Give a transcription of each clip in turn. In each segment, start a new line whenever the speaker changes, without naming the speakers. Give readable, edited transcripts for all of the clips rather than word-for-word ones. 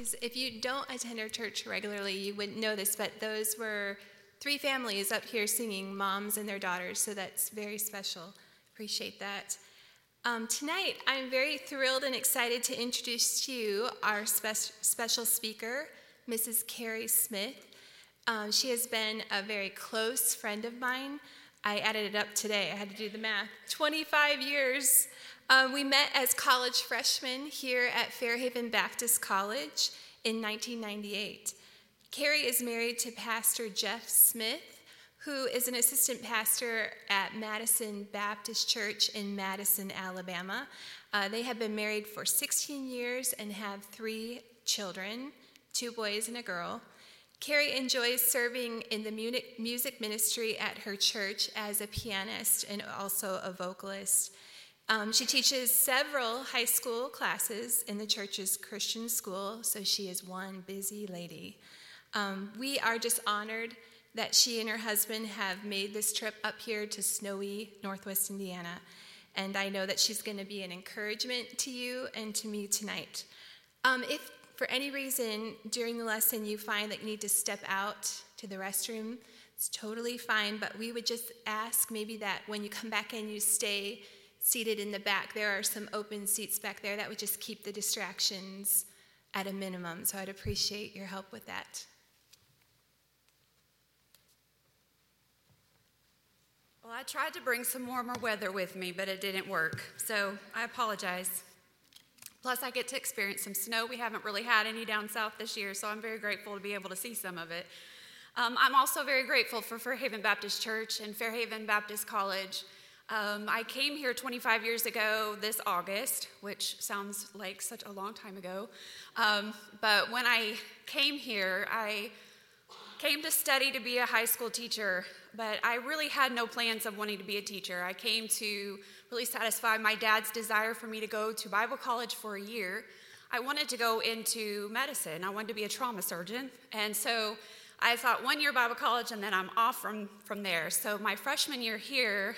Because if you don't attend our church regularly, you wouldn't know this, but those were 3 families up here singing, moms and their daughters, so that's very special. Appreciate that. Tonight, I'm very thrilled and excited to introduce to you our special speaker, Mrs. Carrie Smith. She has been a very close friend of mine. I added it up today. I had to do the math. 25 years. We met as college freshmen here at Fairhaven Baptist College in 1998. Carrie is married to Pastor Jeff Smith, who is an assistant pastor at Madison Baptist Church in Madison, Alabama. They have been married for 16 years and have 3 children, 2 boys and a girl. Carrie enjoys serving in the music ministry at her church as a pianist and also a vocalist. She teaches several high school classes in the church's Christian school, so she is one busy lady. We are just honored that she and her husband have made this trip up here to snowy Northwest Indiana, and I know that she's going to be an encouragement to you and to me tonight. If for any reason during the lesson you find that you need to step out to the restroom, it's totally fine, but we would just ask maybe that when you come back in, you stay seated in the back. There are some open seats back there that would just keep the distractions at a minimum, so I'd appreciate your help with that.
Well, I tried to bring some warmer weather with me, but it didn't work, so I apologize. Plus, I get to experience some snow. We haven't really had any down south this year, so I'm very grateful to be able to see some of it. I'm also very grateful for Fairhaven Baptist Church and Fairhaven Baptist College. I came here 25 years ago this August, which sounds like such a long time ago. But when I came here, I came to study to be a high school teacher, but I really had no plans of wanting to be a teacher. I came to really satisfy my dad's desire for me to go to Bible college for a year. I wanted to go into medicine. I wanted to be a trauma surgeon. And so I thought 1 year Bible college and then I'm off from there. So my freshman year here,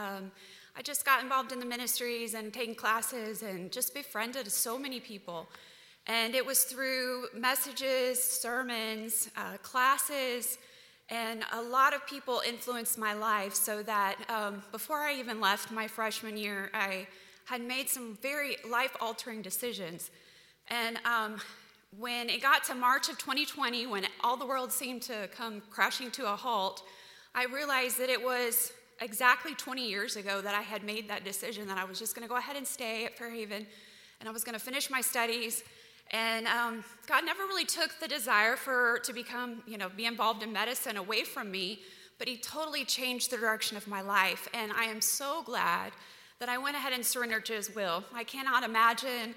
I just got involved in the ministries and taking classes and just befriended so many people. And it was through messages, sermons, classes, and a lot of people influenced my life so that before I even left my freshman year, I had made some very life-altering decisions. And when it got to March of 2020, when all the world seemed to come crashing to a halt, I realized that it was exactly 20 years ago that I had made that decision that I was just going to go ahead and stay at Fairhaven, and I was going to finish my studies. And God never really took the desire to become, be involved in medicine away from me, but he totally changed the direction of my life. And I am so glad that I went ahead and surrendered to his will. I cannot imagine,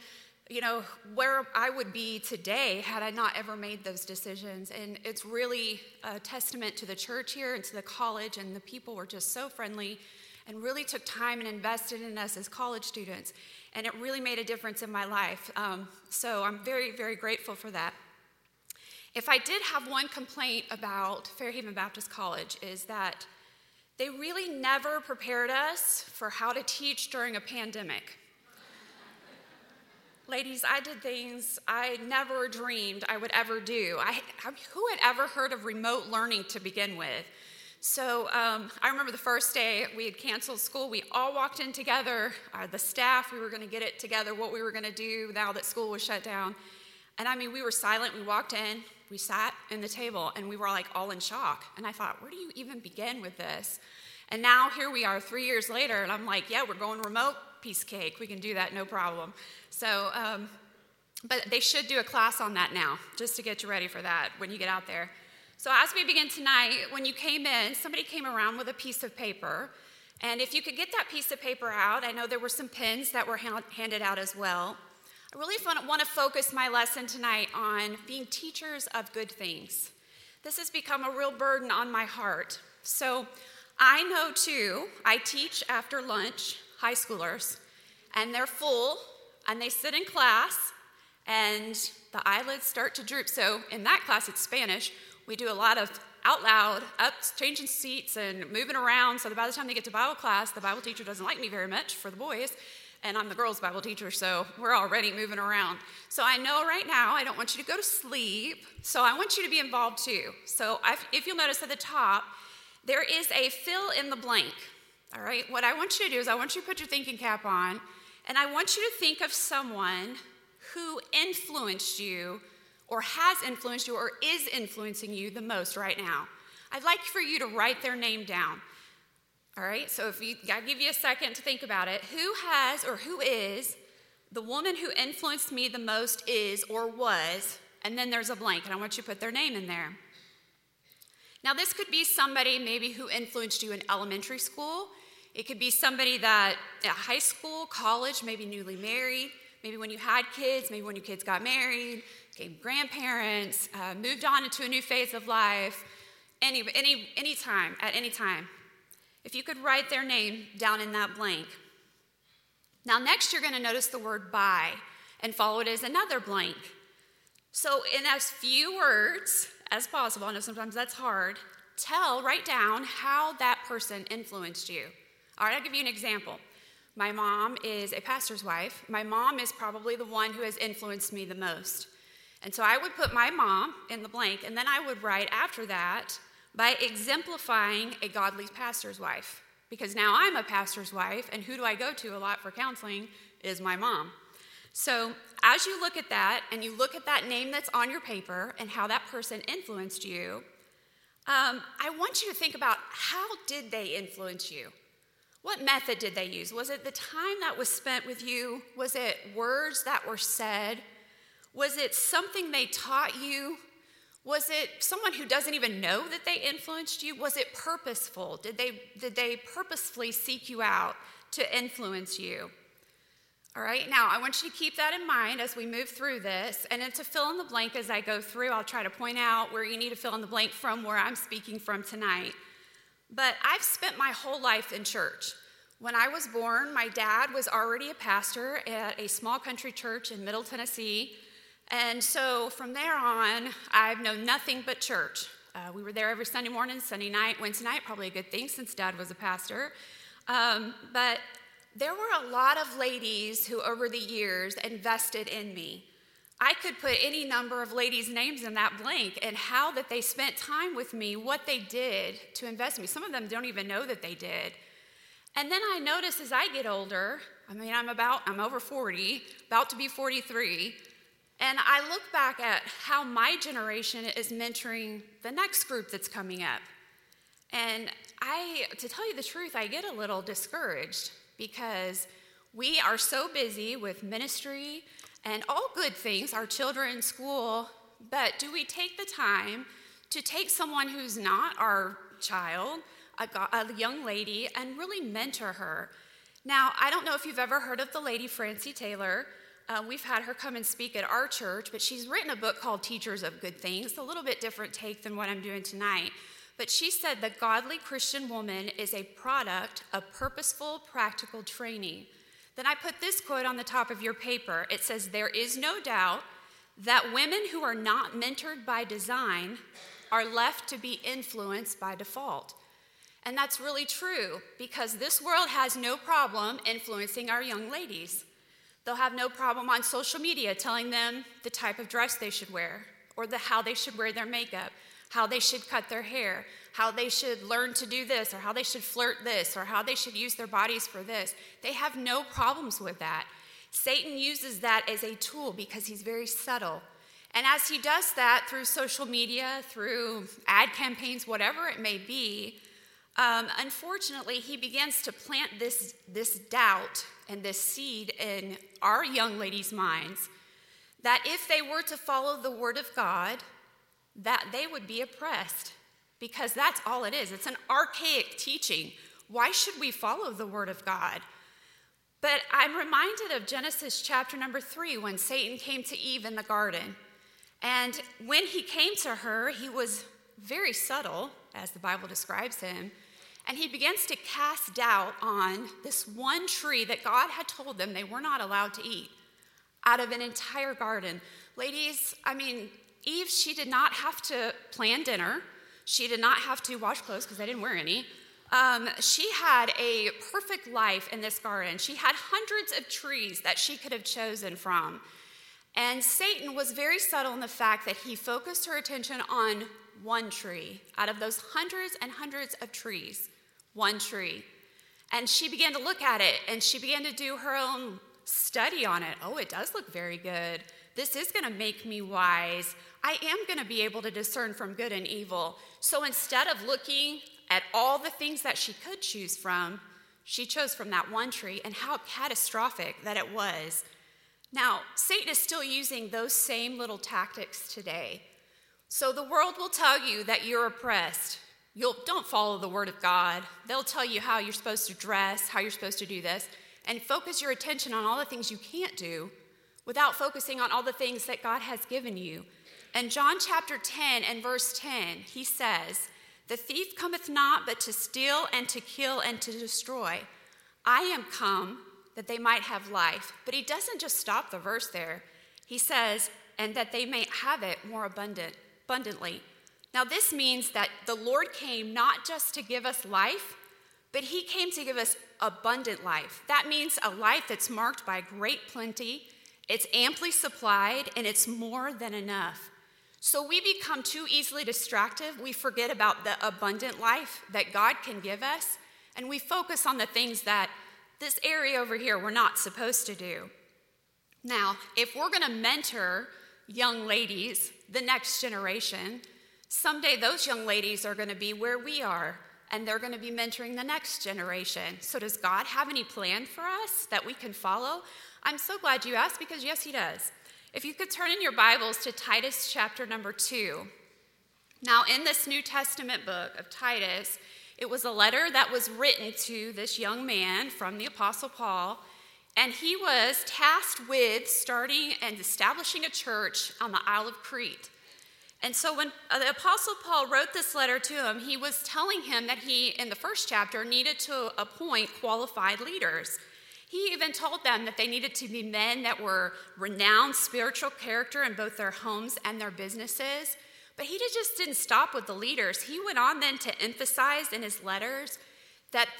where I would be today had I not ever made those decisions. And it's really a testament to the church here and to the college, and the people were just so friendly and really took time and invested in us as college students. And it really made a difference in my life. So I'm very, very grateful for that. If I did have one complaint about Fairhaven Baptist College is that they really never prepared us for how to teach during a pandemic. Ladies, I did things I never dreamed I would ever do. Who had ever heard of remote learning to begin with? So I remember the first day we had canceled school. We all walked in together, the staff, we were going to get it together, what we were going to do now that school was shut down. And we were silent. We walked in, we sat in the table, and we were like all in shock. And I thought, where do you even begin with this? And now here we are 3 years later, and I'm like, yeah, we're going remote, piece of cake. We can do that, no problem. So, but they should do a class on that now, just to get you ready for that when you get out there. So as we begin tonight, when you came in, somebody came around with a piece of paper. And if you could get that piece of paper out, I know there were some pens that were handed out as well. I really want to focus my lesson tonight on being teachers of good things. This has become a real burden on my heart. So I know too, I teach after lunch high schoolers, and they're full, and they sit in class, and the eyelids start to droop. So in that class, it's Spanish. We do a lot of out loud, changing seats and moving around, so that by the time they get to Bible class, the Bible teacher doesn't like me very much for the boys. and I'm the girls' Bible teacher, so we're already moving around. So I know right now I don't want you to go to sleep, so I want you to be involved too. So if you'll notice at the top, there is a fill in the blank, all right? What I want you to do is I want you to put your thinking cap on, and I want you to think of someone who influenced you or has influenced you or is influencing you the most right now. I'd like for you to write their name down. All right, so I'll give you a second to think about it. Who has or who is the woman who influenced me the most is or was, and then there's a blank, and I want you to put their name in there. Now, this could be somebody maybe who influenced you in elementary school. It could be somebody that at high school, college, maybe newly married, maybe when you had kids, maybe when your kids got married, became grandparents, moved on into a new phase of life, any time, at any time. If you could write their name down in that blank. Now, next you're going to notice the word by and follow it as another blank. So in as few words as possible, I know sometimes that's hard, write down how that person influenced you. All right, I'll give you an example. My mom is a pastor's wife. My mom is probably the one who has influenced me the most. And so I would put my mom in the blank, and then I would write after that by exemplifying a godly pastor's wife. Because now I'm a pastor's wife, and who do I go to a lot for counseling is my mom. So as you look at that, and you look at that name that's on your paper and how that person influenced you, I want you to think about how did they influence you? What method did they use? Was it the time that was spent with you? Was it words that were said? Was it something they taught you? Was it someone who doesn't even know that they influenced you? Was it purposeful? Did they purposefully seek you out to influence you? All right, now I want you to keep that in mind as we move through this. And then to fill in the blank as I go through, I'll try to point out where you need to fill in the blank from where I'm speaking from tonight. But I've spent my whole life in church. When I was born, my dad was already a pastor at a small country church in Middle Tennessee. And so from there on, I've known nothing but church. We were there every Sunday morning, Sunday night, Wednesday night, probably a good thing since Dad was a pastor. But there were a lot of ladies who over the years invested in me. I could put any number of ladies' names in that blank and how that they spent time with me, what they did to invest in me. Some of them don't even know that they did. And then I notice as I get older, I'm over 40, about to be 43, and I look back at how my generation is mentoring the next group that's coming up. And to tell you the truth, I get a little discouraged because we are so busy with ministry and all good things, our children in school, but do we take the time to take someone who's not our child, a young lady, and really mentor her? Now, I don't know if you've ever heard of the lady Francie Taylor. We've had her come and speak at our church, but she's written a book called Teachers of Good Things, a little bit different take than what I'm doing tonight. But she said the godly Christian woman is a product of purposeful, practical training. Then I put this quote on the top of your paper. It says, "There is no doubt that women who are not mentored by design are left to be influenced by default." And that's really true because this world has no problem influencing our young ladies. They'll have no problem on social media telling them the type of dress they should wear or how they should wear their makeup, how they should cut their hair, how they should learn to do this or how they should flirt this or how they should use their bodies for this. They have no problems with that. Satan uses that as a tool because he's very subtle. And as he does that through social media, through ad campaigns, whatever it may be, unfortunately, he begins to plant this doubt and this seed in our young ladies' minds that if they were to follow the word of God, that they would be oppressed, because that's all it is. It's an archaic teaching. Why should we follow the word of God? But I'm reminded of Genesis chapter number 3 when Satan came to Eve in the garden. And when he came to her, he was very subtle, as the Bible describes him. And he begins to cast doubt on this one tree that God had told them they were not allowed to eat out of an entire garden. Ladies, Eve, she did not have to plan dinner. She did not have to wash clothes because they didn't wear any. She had a perfect life in this garden. She had hundreds of trees that she could have chosen from. And Satan was very subtle in the fact that he focused her attention on one tree. Out of those hundreds and hundreds of trees, one tree. And she began to look at it, and she began to do her own study on it. Oh, it does look very good. This is going to make me wise. I am going to be able to discern from good and evil. So instead of looking at all the things that she could choose from, she chose from that one tree, and how catastrophic that it was. Now, Satan is still using those same little tactics today. So the world will tell you that you're oppressed. Don't follow the word of God. They'll tell you how you're supposed to dress, how you're supposed to do this, and focus your attention on all the things you can't do without focusing on all the things that God has given you. In John chapter 10 and verse 10, he says, "The thief cometh not but to steal and to kill and to destroy. I am come that they might have life." But he doesn't just stop the verse there. He says, "and that they may have it more abundantly." Now this means that the Lord came not just to give us life, but he came to give us abundant life. That means a life that's marked by great plenty, it's amply supplied, and it's more than enough. So we become too easily distracted. We forget about the abundant life that God can give us, and we focus on the things that this area over here we're not supposed to do. Now, if we're going to mentor young ladies, the next generation, someday those young ladies are going to be where we are, and they're going to be mentoring the next generation. So does God have any plan for us that we can follow? I'm so glad you asked, because yes, he does. If you could turn in your Bibles to Titus chapter number 2. Now, in this New Testament book of Titus, it was a letter that was written to this young man from the Apostle Paul, and he was tasked with starting and establishing a church on the Isle of Crete. And so when the Apostle Paul wrote this letter to him, he was telling him that he, in the first chapter, needed to appoint qualified leaders. He even told them that they needed to be men that were renowned spiritual character in both their homes and their businesses. But he just didn't stop with the leaders. He went on then to emphasize in his letters that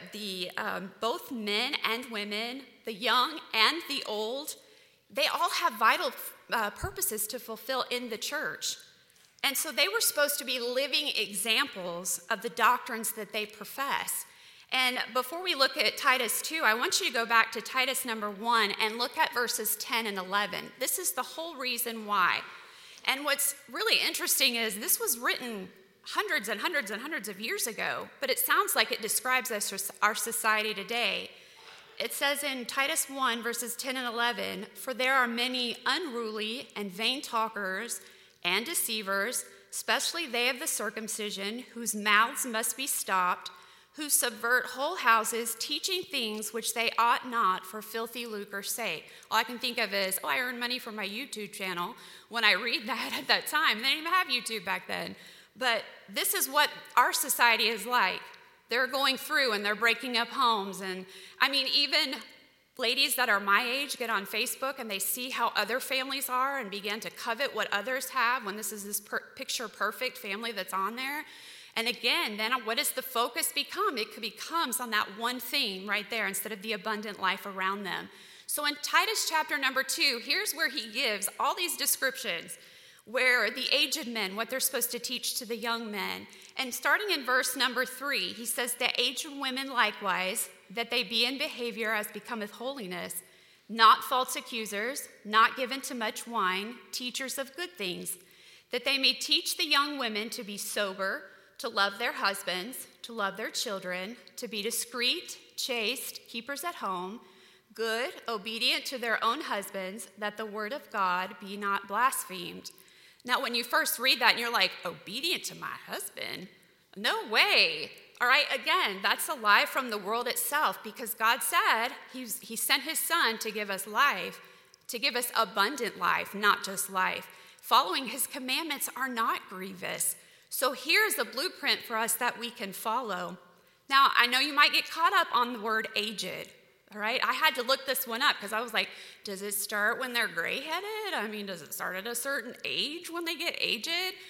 both men and women, the young and the old, they all have vital purposes to fulfill in the church. And so they were supposed to be living examples of the doctrines that they profess. And before we look at Titus 2, I want you to go back to Titus number 1 and look at verses 10 and 11. This is the whole reason why. And what's really interesting is this was written hundreds and hundreds and hundreds of years ago, but it sounds like it describes our society today. It says in Titus 1, verses 10 and 11, "For there are many unruly and vain talkers and deceivers, especially they of the circumcision, whose mouths must be stopped, who subvert whole houses, teaching things which they ought not for filthy lucre's sake." All I can think of is, I earn money from my YouTube channel. When I read that at that time, they didn't even have YouTube back then. But this is what our society is like. They're going through and they're breaking up homes. And I mean, even ladies that are my age get on Facebook and they see how other families are and begin to covet what others have when this is this picture perfect family that's on there. And again, then what does the focus become? It becomes on that one thing right there instead of the abundant life around them. So in Titus chapter number 2, here's where he gives all these descriptions where the aged men, what they're supposed to teach to the young men. And starting in verse number 3, he says, "The aged women likewise, that they be in behavior as becometh holiness, not false accusers, not given to much wine, teachers of good things, that they may teach the young women to be sober, to love their husbands, to love their children, to be discreet, chaste, keepers at home, good, obedient to their own husbands, that the word of God be not blasphemed." Now, when you first read that and you're like, obedient to my husband? No way. All right, again, that's a lie from the world itself, because God said he sent his son to give us life, to give us abundant life, not just life. Following his commandments are not grievous. So here's a blueprint for us that we can follow. Now, I know you might get caught up on the word aged, all right? I had to look this one up because I was like, does it start when they're gray-headed? I mean, does it start at a certain age when they get aged?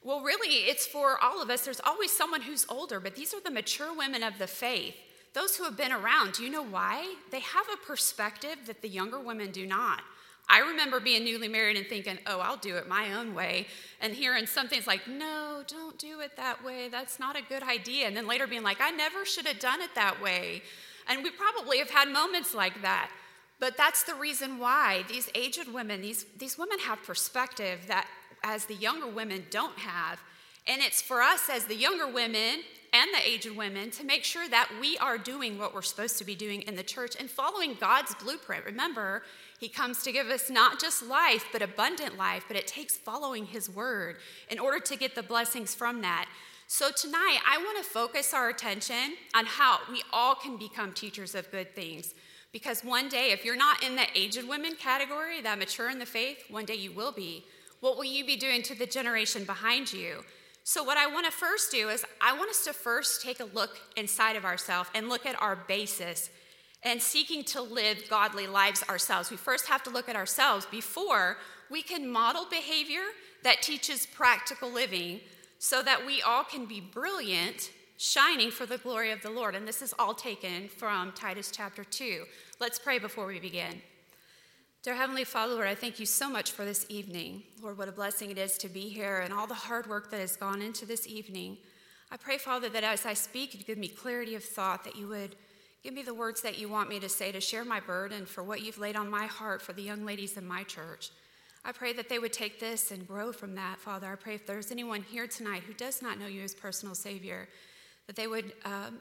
Well, really, it's for all of us. There's always someone who's older, but these are the mature women of the faith, those who have been around. Do you know why? They have a perspective that the younger women do not. I remember being newly married and thinking, oh, I'll do it my own way, and hearing some things like, no, don't do it that way. That's not a good idea. And then later being like, I never should have done it that way. And we probably have had moments like that. But that's the reason why these aged women, these women have perspective that as the younger women don't have. And it's for us as the younger women and the aged women to make sure that we are doing what we're supposed to be doing in the church and following God's blueprint. Remember, he comes to give us not just life, but abundant life, but it takes following his word in order to get the blessings from that. So tonight, I want to focus our attention on how we all can become teachers of good things. Because one day, if you're not in the aged women category, that mature in the faith, one day you will be. What will you be doing to the generation behind you? So what I want to first do is I want us to first take a look inside of ourselves and look at our basis and seeking to live godly lives ourselves. We first have to look at ourselves before we can model behavior that teaches practical living so that we all can be brilliant, shining for the glory of the Lord. And this is all taken from Titus chapter 2. Let's pray before we begin. Dear Heavenly Father, Lord, I thank you so much for this evening. Lord, what a blessing it is to be here and all the hard work that has gone into this evening. I pray, Father, that as I speak, you'd give me clarity of thought, that you would give me the words that you want me to say to share my burden for what you've laid on my heart for the young ladies in my church. I pray that they would take this and grow from that, Father. I pray if there's anyone here tonight who does not know you as personal Savior, that they would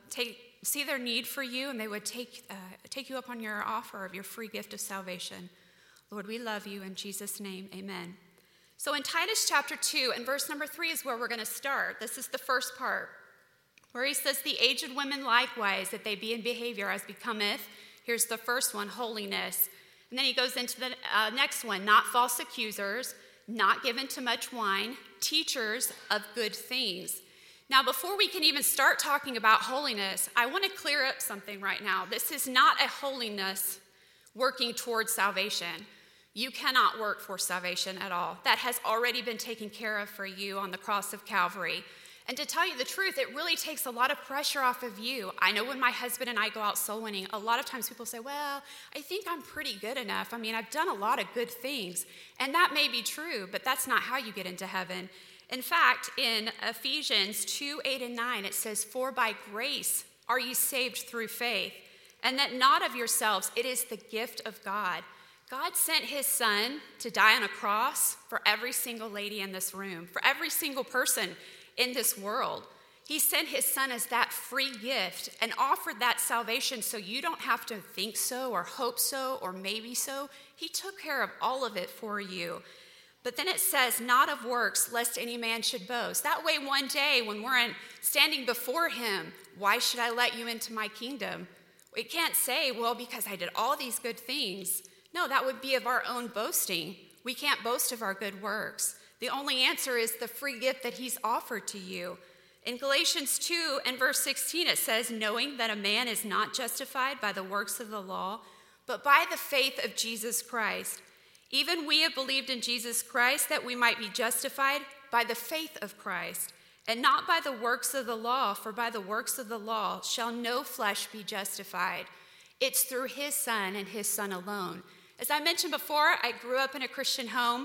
see their need for you and they would take you up on your offer of your free gift of salvation. Lord, we love you. In Jesus' name, amen. So in Titus chapter 2 and verse number 3 is where we're going to start. This is the first part, where he says, the aged women likewise, that they be in behavior as becometh. Here's the first one, holiness. And then he goes into the next one, not false accusers, not given to much wine, teachers of good things. Now, before we can even start talking about holiness, I want to clear up something right now. This is not a holiness working towards salvation. You cannot work for salvation at all. That has already been taken care of for you on the cross of Calvary. And to tell you the truth, it really takes a lot of pressure off of you. I know when my husband and I go out soul winning, a lot of times people say, well, I think I'm pretty good enough. I mean, I've done a lot of good things. And that may be true, but that's not how you get into heaven. In fact, in Ephesians 2:8-9, it says, for by grace are you saved through faith, and that not of yourselves, it is the gift of God. God sent his son to die on a cross for every single lady in this room, for every single person in this world. He sent his son as that free gift and offered that salvation so you don't have to think so or hope so or maybe so. He took care of all of it for you. But then it says, not of works, lest any man should boast. That way one day when we're standing before him, why should I let you into my kingdom? We can't say, well, because I did all these good things. No, that would be of our own boasting. We can't boast of our good works. The only answer is the free gift that he's offered to you. In Galatians 2 and verse 16, it says, knowing that a man is not justified by the works of the law, but by the faith of Jesus Christ. Even we have believed in Jesus Christ that we might be justified by the faith of Christ, and not by the works of the law, for by the works of the law shall no flesh be justified. It's through his son and his son alone. As I mentioned before, I grew up in a Christian home,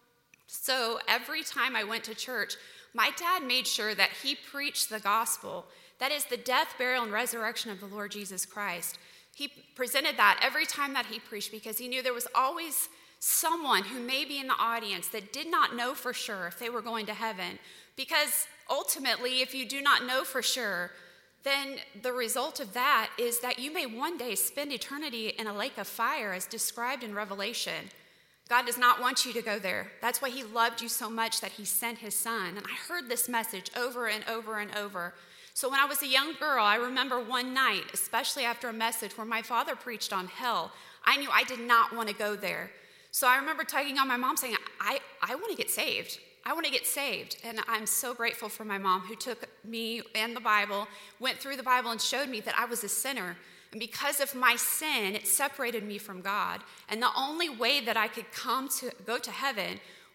so every time I went to church, my dad made sure that he preached the gospel. That is the death, burial, and resurrection of the Lord Jesus Christ. He presented that every time that he preached because he knew there was always someone who may be in the audience that did not know for sure if they were going to heaven. Because ultimately, if you do not know for sure, then the result of that is that you may one day spend eternity in a lake of fire as described in Revelation. God does not want you to go there. That's why he loved you so much that he sent his son. And I heard this message over and over and over. So when I was a young girl, I remember one night, especially after a message where my father preached on hell, I knew I did not want to go there. So I remember tugging on my mom saying, I want to get saved. I want to get saved. And I'm so grateful for my mom who took me and the Bible, went through the Bible and showed me that I was a sinner. And because of my sin, it separated me from God. And the only way that I could go to heaven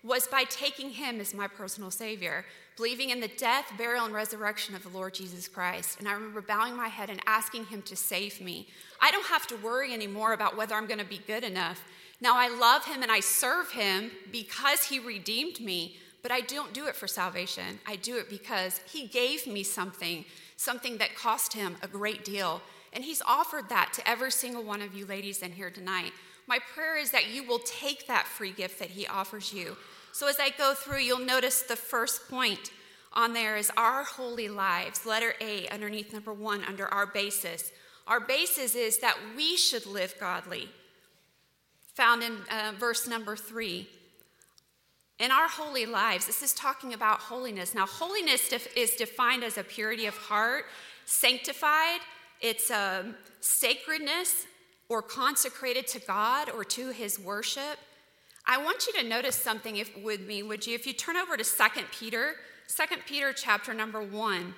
was by taking him as my personal Savior, believing in the death, burial, and resurrection of the Lord Jesus Christ. And I remember bowing my head and asking him to save me. I don't have to worry anymore about whether I'm going to be good enough. Now I love him and I serve him because he redeemed me, but I don't do it for salvation. I do it because he gave me something that cost him a great deal. And he's offered that to every single one of you ladies in here tonight. My prayer is that you will take that free gift that he offers you. So as I go through, you'll notice the first point on there is our holy lives, letter A, underneath number 1, under our basis. Our basis is that we should live godly, found in verse number 3. In our holy lives, this is talking about holiness. Now, holiness is defined as a purity of heart, sanctified, it's sacredness, or consecrated to God or to his worship. I want you to notice something with me, would you? If you turn over to 2 Peter chapter number 1.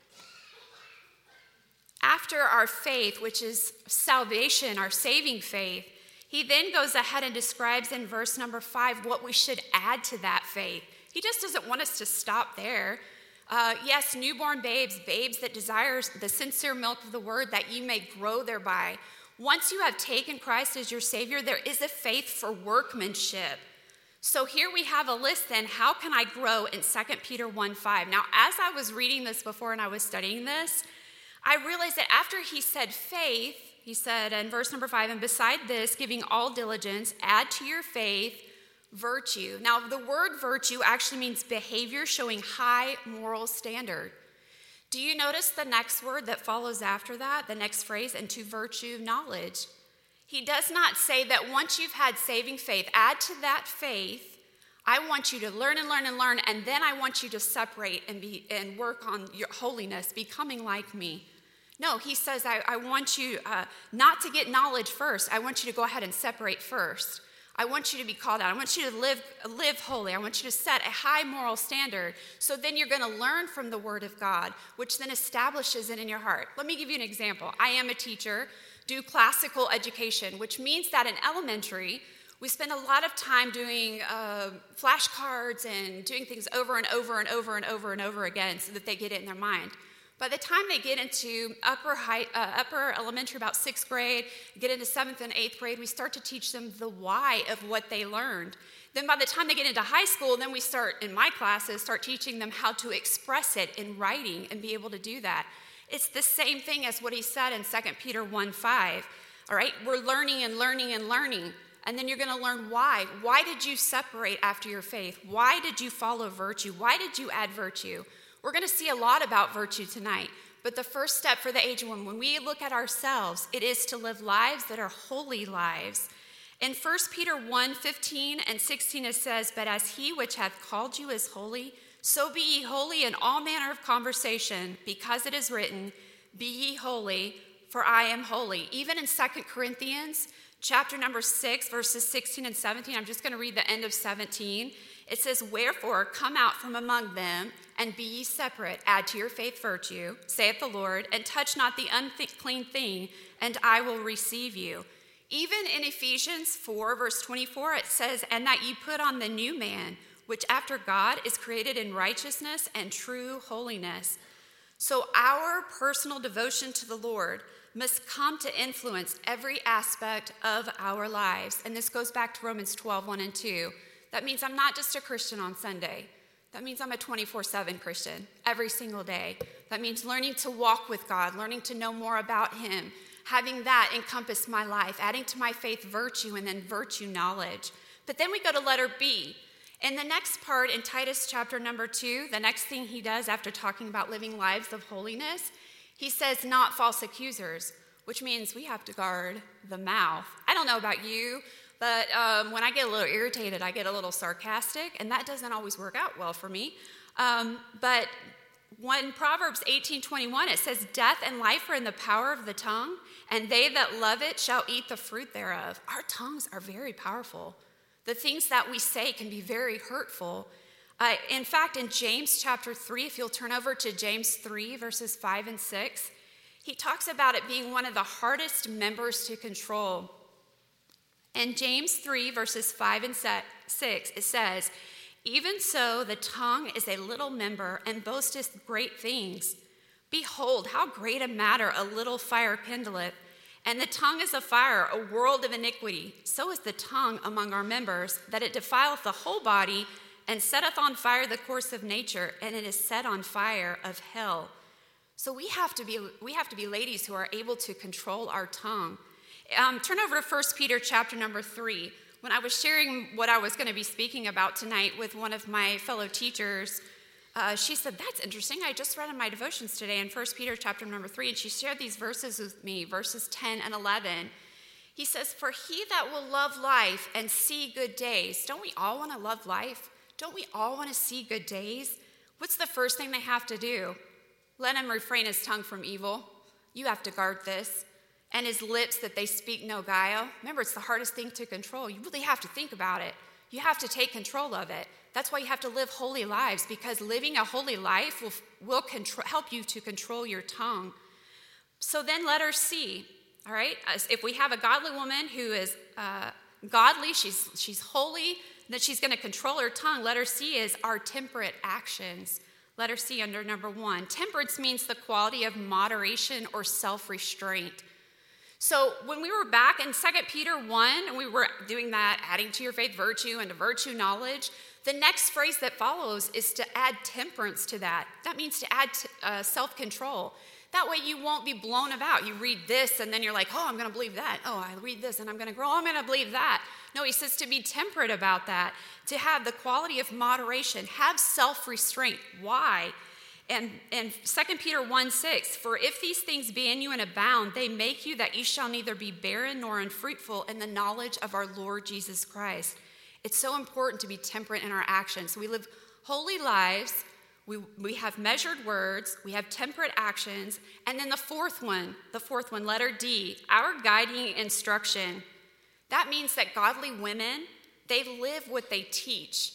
After our faith, which is salvation, our saving faith, he then goes ahead and describes in verse number 5 what we should add to that faith. He just doesn't want us to stop there. Yes, newborn babes that desire the sincere milk of the word, that you may grow thereby. Once you have taken Christ as your Savior, there is a faith for workmanship. So here we have a list then, how can I grow in 2 Peter 1:5? Now, as I was reading this before and I was studying this, I realized that after he said faith, he said in verse number 5, and beside this, giving all diligence, add to your faith virtue. Now, the word virtue actually means behavior showing high moral standard. Do you notice the next word that follows after that, the next phrase, and to virtue, knowledge? He does not say that once you've had saving faith, add to that faith, I want you to learn and learn and learn, and then I want you to separate and work on your holiness, becoming like me. No, he says, I want you not to get knowledge first. I want you to go ahead and separate first. I want you to be called out. I want you to live holy. I want you to set a high moral standard. So then you're going to learn from the Word of God, which then establishes it in your heart. Let me give you an example. I am a teacher, do classical education, which means that in elementary, we spend a lot of time doing flashcards and doing things over and over and over and over and over again so that they get it in their mind. By the time they get into upper elementary, about 6th grade, get into 7th and 8th grade, we start to teach them the why of what they learned. Then by the time they get into high school, then we start, in my classes, start teaching them how to express it in writing and be able to do that. It's the same thing as what he said in 2 Peter 1:5. All right, we're learning and learning and learning. And then you're going to learn why. Why did you separate after your faith? Why did you follow virtue? Why did you add virtue? We're going to see a lot about virtue tonight, but the first step for the aged one, when we look at ourselves, it is to live lives that are holy lives. In 1 Peter 1:15 and 16, it says, but as he which hath called you is holy, so be ye holy in all manner of conversation, because it is written, be ye holy, for I am holy. Even in 2 Corinthians chapter number 6, verses 16 and 17, I'm just going to read the end of 17. It says, wherefore come out from among them, and be ye separate, add to your faith virtue, saith the Lord, and touch not the unclean thing, and I will receive you. Even in Ephesians 4, verse 24, it says, and that ye put on the new man, which after God is created in righteousness and true holiness. So our personal devotion to the Lord must come to influence every aspect of our lives. And this goes back to Romans 12, 1 and 2. That means I'm not just a Christian on Sunday. That means I'm a 24/7 Christian every single day. That means learning to walk with God, learning to know more about him, having that encompass my life, adding to my faith virtue, and then virtue knowledge. But then we go to letter B. In the next part in Titus chapter number 2, the next thing he does after talking about living lives of holiness, he says not false accusers, which means we have to guard the mouth. I don't know about you, but when I get a little irritated, I get a little sarcastic, and that doesn't always work out well for me. But when Proverbs 18:21, it says, death and life are in the power of the tongue, and they that love it shall eat the fruit thereof. Our tongues are very powerful. The things that we say can be very hurtful. In fact, in James chapter 3, if you'll turn over to James 3, verses 5 and 6, he talks about it being one of the hardest members to control. In James 3, verses 5 and 6, it says, "Even so, the tongue is a little member and boasteth great things. Behold, how great a matter a little fire kindleth. And the tongue is a fire, a world of iniquity. So is the tongue among our members, that it defileth the whole body, and setteth on fire the course of nature, and it is set on fire of hell." So we have to be ladies who are able to control our tongue. Turn over to 1 Peter chapter number 3. When I was sharing what I was going to be speaking about tonight with one of my fellow teachers, she said, "That's interesting. I just read in my devotions today in 1 Peter chapter number 3, and she shared these verses with me, verses 10 and 11. He says, "For he that will love life and see good days." Don't we all want to love life? Don't we all want to see good days? What's the first thing they have to do? Let him refrain his tongue from evil. You have to guard this. And his lips that they speak no guile. Remember, it's the hardest thing to control. You really have to think about it. You have to take control of it. That's why you have to live holy lives, because living a holy life will help you to control your tongue. So then letter C, all right? If we have a godly woman who is godly, she's holy, then she's going to control her tongue. Letter C is our temperate actions. Letter C under number 1. Temperance means the quality of moderation or self-restraint. So when we were back in 2 Peter 1, and we were doing that, adding to your faith virtue and to virtue knowledge, the next phrase that follows is to add temperance to that. That means to add self-control. That way you won't be blown about. You read this and then you're like, oh, I'm going to believe that. Oh, I read this and I'm going to grow. I'm going to believe that. No, he says to be temperate about that, to have the quality of moderation, have self-restraint. Why? And 2 Peter 1:6, "For if these things be in you and abound, they make you that you shall neither be barren nor unfruitful in the knowledge of our Lord Jesus Christ." It's so important to be temperate in our actions. We live holy lives, we have measured words, we have temperate actions, and then the fourth one, letter D, our guiding instruction. That means that godly women, they live what they teach.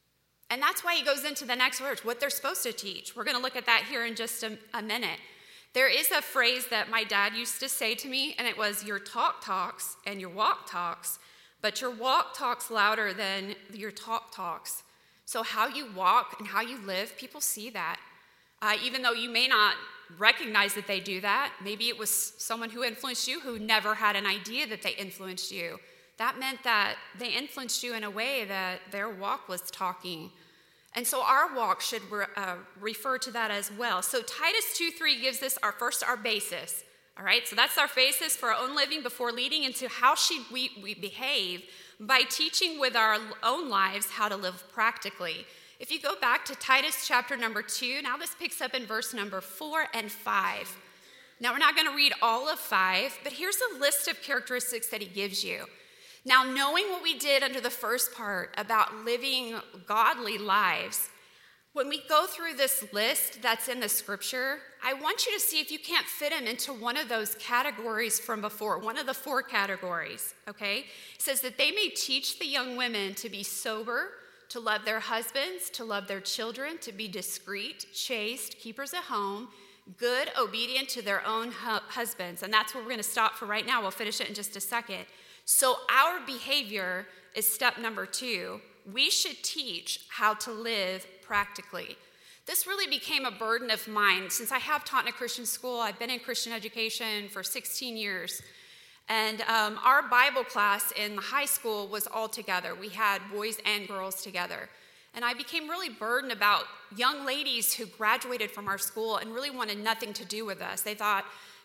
And that's why he goes into the next verse, what they're supposed to teach. We're going to look at that here in just a minute. There is a phrase that my dad used to say to me, and it was, your talk talks and your walk talks, but your walk talks louder than your talk talks. So how you walk and how you live, people see that. Even though you may not recognize that they do that, maybe it was someone who influenced you who never had an idea that they influenced you. That meant that they influenced you in a way that their walk was talking. And so our walk should refer to that as well. So Titus 2:3 gives us our basis. All right, so that's our basis for our own living before leading into how should we behave by teaching with our own lives how to live practically. If you go back to Titus chapter number 2, now this picks up in verse number 4 and 5. Now we're not going to read all of 5, but here's a list of characteristics that he gives you. Now, knowing what we did under the first part about living godly lives, when we go through this list that's in the scripture, I want you to see if you can't fit them into one of those categories from before, one of the 4 categories, okay? It says that they may teach the young women to be sober, to love their husbands, to love their children, to be discreet, chaste, keepers at home, good, obedient to their own husbands. And that's where we're going to stop for right now. We'll finish it in just a second. So our behavior is step number 2. We should teach how to live practically. This really became a burden of mine. Since I have taught in a Christian school, I've been in Christian education for 16 years. And our Bible class in the high school was all together. We had boys and girls together. And I became really burdened about young ladies who graduated from our school and really wanted nothing to do with us. They thought,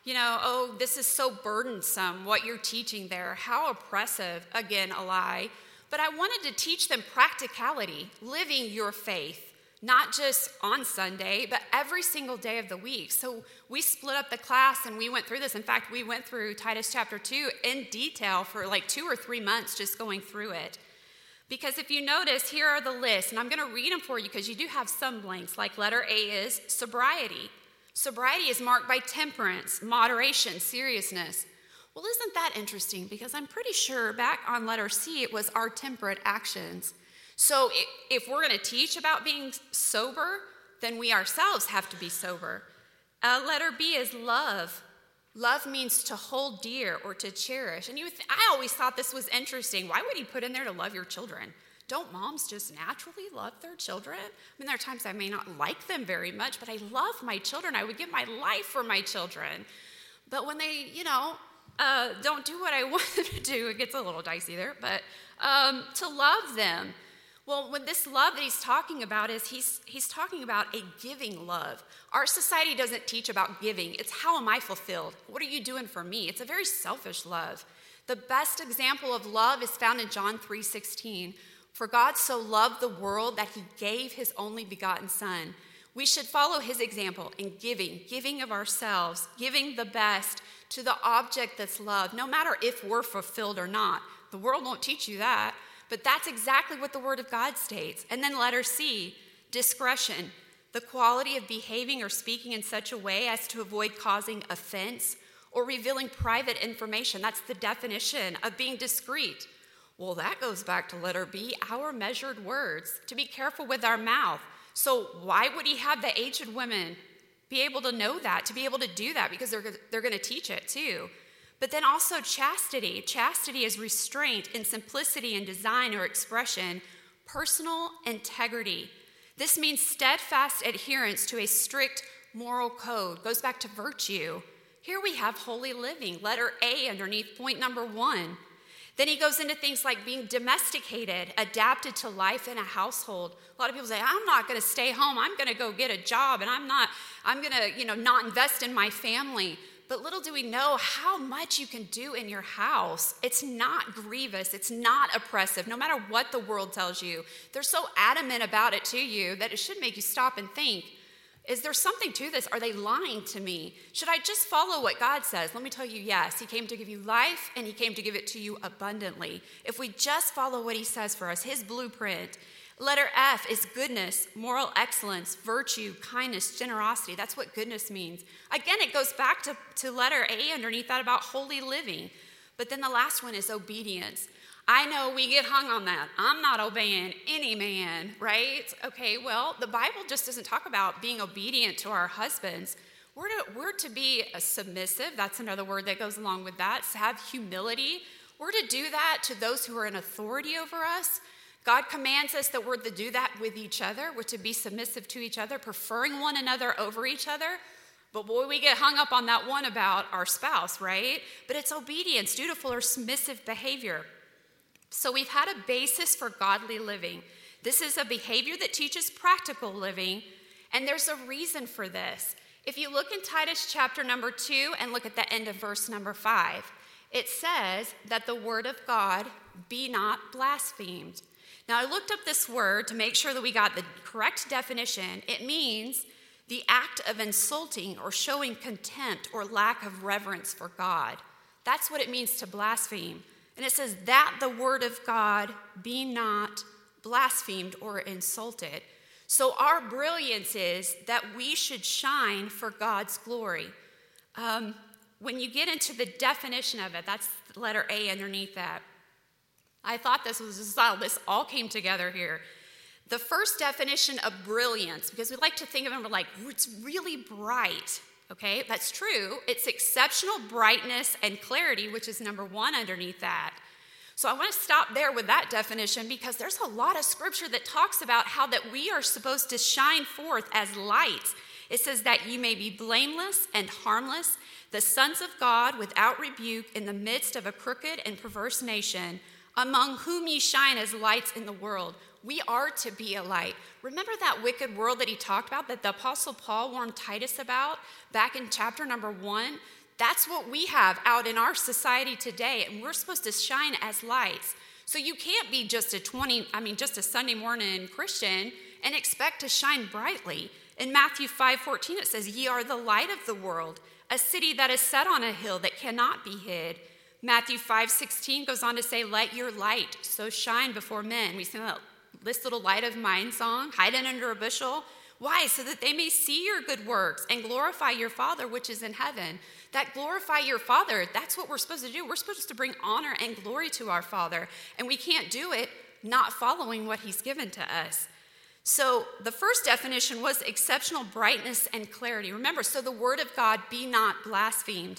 oh, this is so burdensome, what you're teaching there. How oppressive. Again, a lie. But I wanted to teach them practicality, living your faith, not just on Sunday, but every single day of the week. So we split up the class and we went through this. In fact, we went through Titus chapter 2 in detail for like 2 or 3 months just going through it. Because if you notice, here are the lists, and I'm going to read them for you because you do have some blanks, like letter A is sobriety. Sobriety is marked by temperance, moderation, seriousness. Well, isn't that interesting? Because I'm pretty sure back on letter C, it was our temperate actions. So if we're going to teach about being sober, then we ourselves have to be sober. Letter B is love. Love means to hold dear or to cherish. And I always thought this was interesting. Why would he put in there to love your children? Don't moms just naturally love their children? I mean, there are times I may not like them very much, but I love my children. I would give my life for my children. But when they, don't do what I want them to do, it gets a little dicey there, but to love them. Well, when this love that he's talking about is he's talking about a giving love. Our society doesn't teach about giving. It's how am I fulfilled? What are you doing for me? It's a very selfish love. The best example of love is found in John 3:16. For God so loved the world that he gave his only begotten son. We should follow his example in giving of ourselves, giving the best to the object that's loved, no matter if we're fulfilled or not. The world won't teach you that. But that's exactly what the Word of God states. And then letter C, discretion, the quality of behaving or speaking in such a way as to avoid causing offense or revealing private information. That's the definition of being discreet. Well, that goes back to letter B, our measured words, to be careful with our mouth. So why would he have the aged women be able to know that, to be able to do that? Because they're going to teach it too. But then also chastity. Chastity is restraint in simplicity and design or expression, personal integrity. This means steadfast adherence to a strict moral code. Goes back to virtue. Here we have holy living, letter A underneath point number 1. Then he goes into things like being domesticated, adapted to life in a household. A lot of people say, I'm not going to stay home. I'm going to go get a job, and I'm going to, not invest in my family. But little do we know how much you can do in your house. It's not grievous. It's not oppressive, no matter what the world tells you. They're so adamant about it to you that it should make you stop and think, is there something to this? Are they lying to me? Should I just follow what God says? Let me tell you, yes. He came to give you life, and he came to give it to you abundantly. If we just follow what he says for us, his blueprint. Letter F is goodness, moral excellence, virtue, kindness, generosity. That's what goodness means. Again, it goes back to letter A underneath that about holy living. But then the last one is obedience. I know we get hung on that. I'm not obeying any man, right? Okay, well, the Bible just doesn't talk about being obedient to our husbands. We're to be submissive. That's another word that goes along with that. To have humility. We're to do that to those who are in authority over us. God commands us that we're to do that with each other. We're to be submissive to each other, preferring one another over each other. But boy, we get hung up on that one about our spouse, right? But it's obedience, dutiful or submissive behavior. So we've had a basis for godly living. This is a behavior that teaches practical living, and there's a reason for this. If you look in Titus chapter number 2 and look at the end of verse number 5, it says that the word of God be not blasphemed. Now, I looked up this word to make sure that we got the correct definition. It means the act of insulting or showing contempt or lack of reverence for God. That's what it means to blaspheme. And it says that the word of God be not blasphemed or insulted. So our brilliance is that we should shine for God's glory. When you get into the definition of it, that's the letter A underneath that. I thought this was this all came together here. The first definition of brilliance, because we like to think of it, we're like, it's really bright. Okay, that's true. It's exceptional brightness and clarity, which is number 1 underneath that. So I want to stop there with that definition because there's a lot of scripture that talks about how that we are supposed to shine forth as lights. It says that you may be blameless and harmless, the sons of God without rebuke in the midst of a crooked and perverse nation, among whom ye shine as lights in the world. We are to be a light. Remember that wicked world that he talked about, that the Apostle Paul warned Titus about back in chapter number 1? That's what we have out in our society today, and we're supposed to shine as lights. So you can't be just a Sunday morning Christian and expect to shine brightly. In Matthew 5:14, it says, ye are the light of the world, a city that is set on a hill that cannot be hid. Matthew 5:16 goes on to say, let your light so shine before men. We sing this little light of mine song, hiding under a bushel. Why? So that they may see your good works and glorify your Father which is in heaven. That glorify your Father, that's what we're supposed to do. We're supposed to bring honor and glory to our Father. And we can't do it not following what he's given to us. So the first definition was exceptional brightness and clarity. Remember, so the word of God be not blasphemed.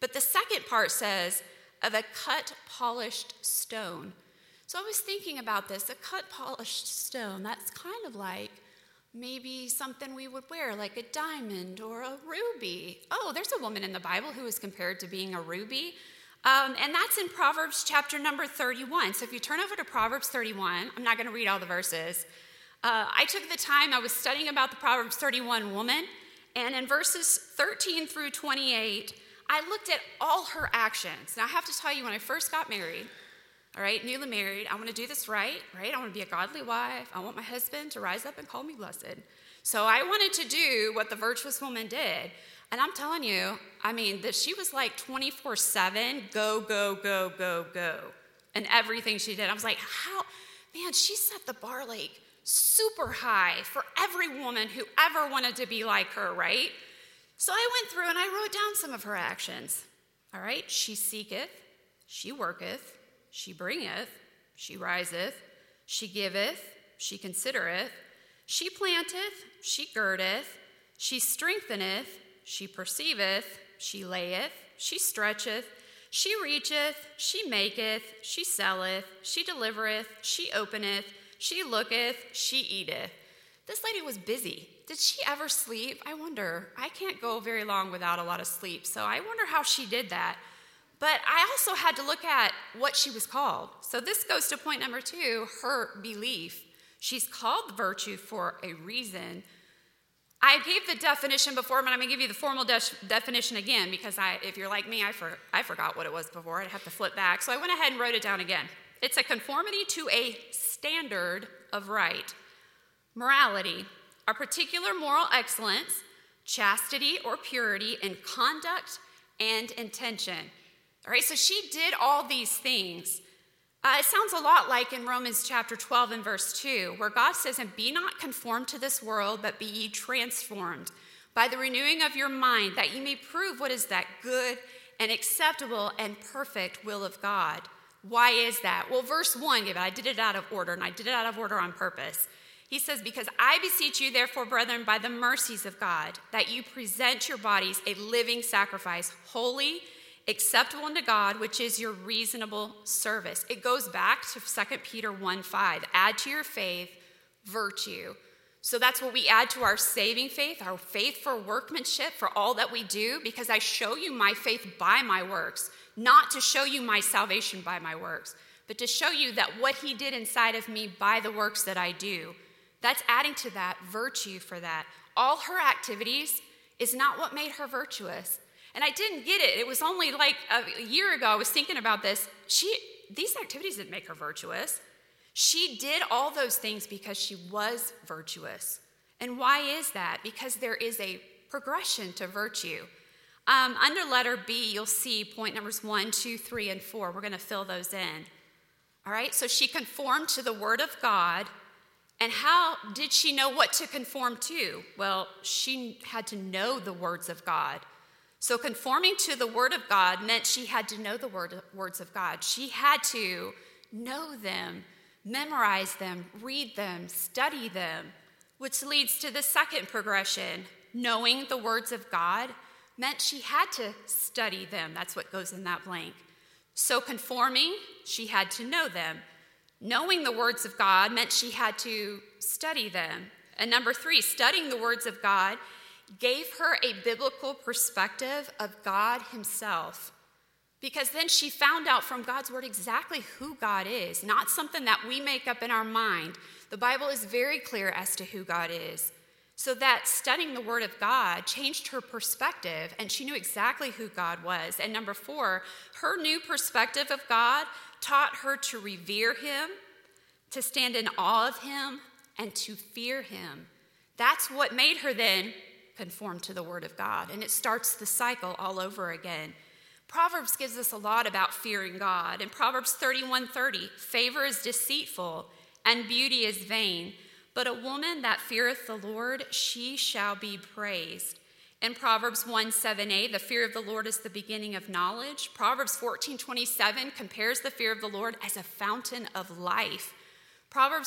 But the second part says, of a cut, polished stone. So I was thinking about this, a cut, polished stone. That's kind of like maybe something we would wear, like a diamond or a ruby. Oh, there's a woman in the Bible who is compared to being a ruby. And that's in Proverbs chapter number 31. So if you turn over to Proverbs 31, I'm not going to read all the verses. I took the time, I was studying about the Proverbs 31 woman, and in verses 13 through 28, I looked at all her actions. Now I have to tell you, when I first got married, all right, newly married, I want to do this right? I want to be a godly wife. I want my husband to rise up and call me blessed. So I wanted to do what the virtuous woman did. And I'm telling you, I mean, that she was like 24/7, go, go, go, go, go. And everything she did. I was like, how? Man, she set the bar like super high for every woman who ever wanted to be like her, right? So I went through and I wrote down some of her actions. All right, she seeketh, she worketh, she bringeth, she riseth, she giveth, she considereth, she planteth, she girdeth, she strengtheneth, she perceiveth, she layeth, she stretcheth, she reacheth, she maketh, she selleth, she delivereth, she openeth, she looketh, she eateth. This lady was busy. Did she ever sleep? I wonder. I can't go very long without a lot of sleep, so I wonder how she did that. But I also had to look at what she was called. So this goes to point number 2, her belief. She's called virtue for a reason. I gave the definition before, but I'm going to give you the formal definition again, because if you're like me, I forgot what it was before. I'd have to flip back. So I went ahead and wrote it down again. It's a conformity to a standard of right, morality, a particular moral excellence, chastity or purity in conduct and intention. All right, so she did all these things. It sounds a lot like in Romans chapter 12 and verse 2, where God says, and be not conformed to this world, but be ye transformed by the renewing of your mind, that ye may prove what is that good and acceptable and perfect will of God. Why is that? Well, verse 1, I did it out of order, and I did it out of order on purpose. He says, because I beseech you, therefore, brethren, by the mercies of God, that you present your bodies a living sacrifice, holy, acceptable unto God, which is your reasonable service. It goes back to 2 Peter 1:5. Add to your faith virtue. So that's what we add to our saving faith, our faith for workmanship, for all that we do, because I show you my faith by my works, not to show you my salvation by my works, but to show you that what he did inside of me by the works that I do. That's adding to that virtue for that. All her activities is not what made her virtuous. And I didn't get it. It was only like a year ago I was thinking about this. These activities didn't make her virtuous. She did all those things because she was virtuous. And why is that? Because there is a progression to virtue. Under letter B, you'll see point numbers 1, 2, 3, and 4. We're going to fill those in. All right, so she conformed to the word of God. And how did she know what to conform to? Well, she had to know the words of God. So conforming to the word of God meant she had to know the words of God. She had to know them, memorize them, read them, study them, which leads to the second progression. Knowing the words of God meant she had to study them. That's what goes in that blank. So conforming, she had to know them. Knowing the words of God meant she had to study them. And number 3, studying the words of God gave her a biblical perspective of God himself. Because then she found out from God's word exactly who God is, not something that we make up in our mind. The Bible is very clear as to who God is. So that studying the word of God changed her perspective, and she knew exactly who God was. And number 4, her new perspective of God taught her to revere him, to stand in awe of him, and to fear him. That's what made her then conform to the word of God. And it starts the cycle all over again. Proverbs gives us a lot about fearing God. In Proverbs 31:30, favor is deceitful and beauty is vain, but a woman that feareth the Lord, she shall be praised. In Proverbs 1:7a, the fear of the Lord is the beginning of knowledge. Proverbs 14:27 compares the fear of the Lord as a fountain of life. Proverbs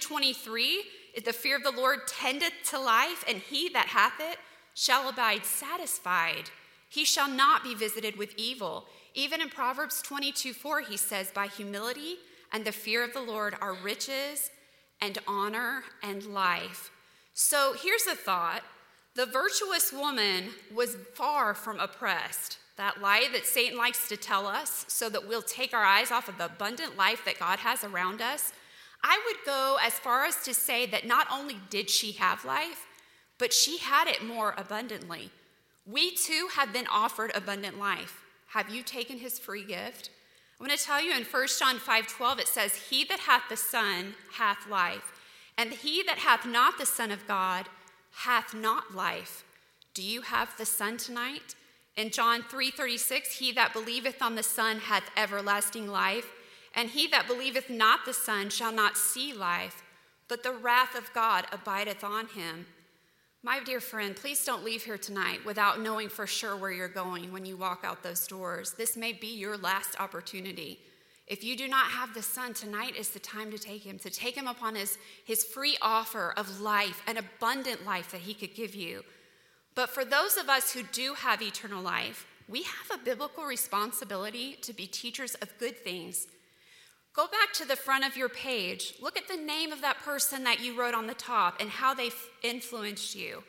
19:23, the fear of the Lord tendeth to life, and he that hath it shall abide satisfied. He shall not be visited with evil. Even in Proverbs 22:4, he says, by humility and the fear of the Lord are riches and honor and life. So here's a thought. The virtuous woman was far from oppressed. That lie that Satan likes to tell us so that we'll take our eyes off of the abundant life that God has around us. I would go as far as to say that not only did she have life, but she had it more abundantly. We too have been offered abundant life. Have you taken his free gift? I'm going to tell you in 1 John 5:12, it says, he that hath the Son hath life, and he that hath not the Son of God hath not life. Do you have the Son tonight? In John 3:36, he that believeth on the Son hath everlasting life, and he that believeth not the Son shall not see life, but the wrath of God abideth on him. My dear friend, please don't leave here tonight without knowing for sure where you're going when you walk out those doors. This may be your last opportunity. If you do not have the Son, tonight is the time to take him upon his free offer of life, an abundant life that he could give you. But for those of us who do have eternal life, we have a biblical responsibility to be teachers of good things. Go back to the front of your page. Look at the name of that person that you wrote on the top and how they influenced you.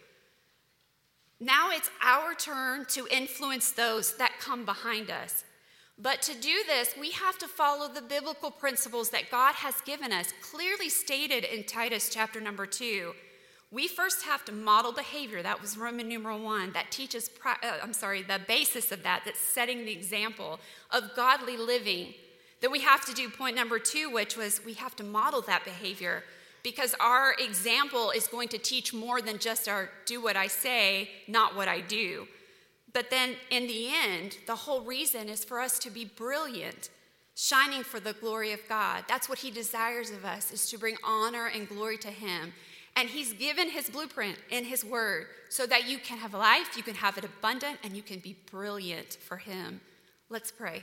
Now it's our turn to influence those that come behind us. But to do this, we have to follow the biblical principles that God has given us, clearly stated in Titus chapter number 2. We first have to model behavior. That was Roman numeral 1. That teaches, the basis of that, that's setting the example of godly living. Then we have to do point number 2, which was we have to model that behavior, because our example is going to teach more than just our do what I say, not what I do. But then in the end, the whole reason is for us to be brilliant, shining for the glory of God. That's what he desires of us, is to bring honor and glory to him. And he's given his blueprint in his word so that you can have life, you can have it abundant, and you can be brilliant for him. Let's pray.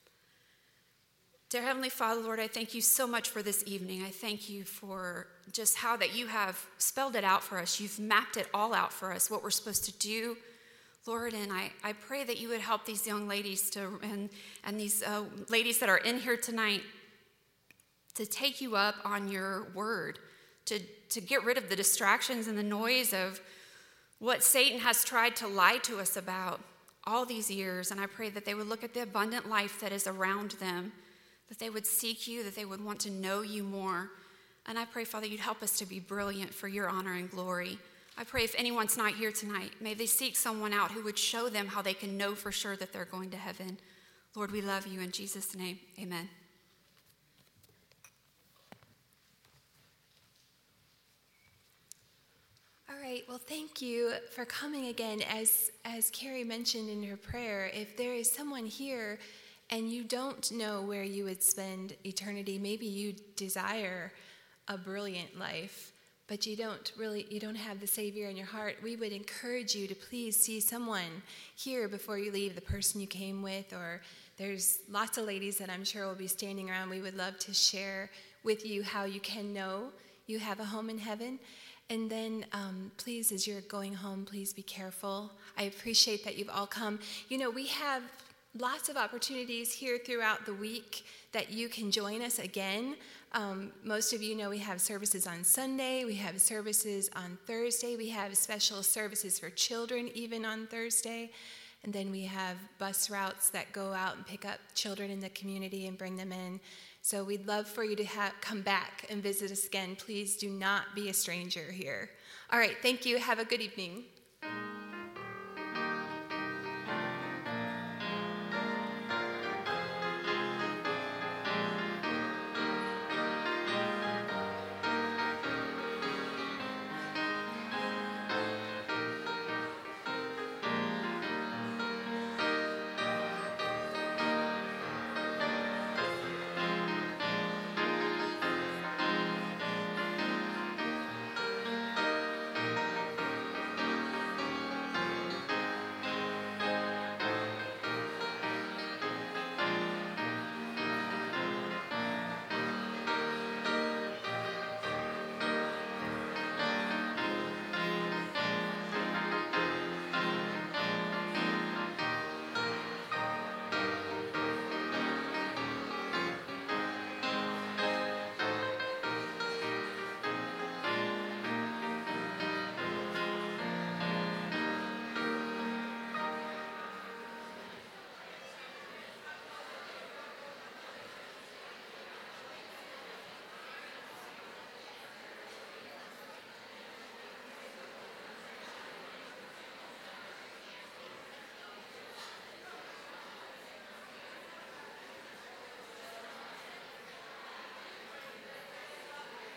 Dear Heavenly Father, Lord, I thank you so much for this evening. I thank you for just how that you have spelled it out for us. You've mapped it all out for us, what we're supposed to do, Lord. And I pray that you would help these young ladies and these ladies that are in here tonight to take you up on your word, to get rid of the distractions and the noise of what Satan has tried to lie to us about all these years. And I pray that they would look at the abundant life that is around them, that they would seek you, that they would want to know you more. And I pray, Father, you'd help us to be brilliant for your honor and glory. I pray if anyone's not here tonight, may they seek someone out who would show them how they can know for sure that they're going to heaven. Lord, we love you. In Jesus' name, amen.
All right, well, thank you for coming again. As Carrie mentioned in her prayer, if there is someone here and you don't know where you would spend eternity, maybe you desire a brilliant life, but you don't have the Savior in your heart, we would encourage you to please see someone here before you leave, the person you came with, or there's lots of ladies that I'm sure will be standing around. We would love to share with you how you can know you have a home in heaven. And then please, as you're going home, please be careful. I appreciate that you've all come. You know, we have lots of opportunities here throughout the week that you can join us again. Most of you know we have services on Sunday. We have services on Thursday. We have special services for children even on Thursday. And then we have bus routes that go out and pick up children in the community and bring them in. So we'd love for you to come back and visit us again. Please do not be a stranger here. All right, thank you. Have a good evening.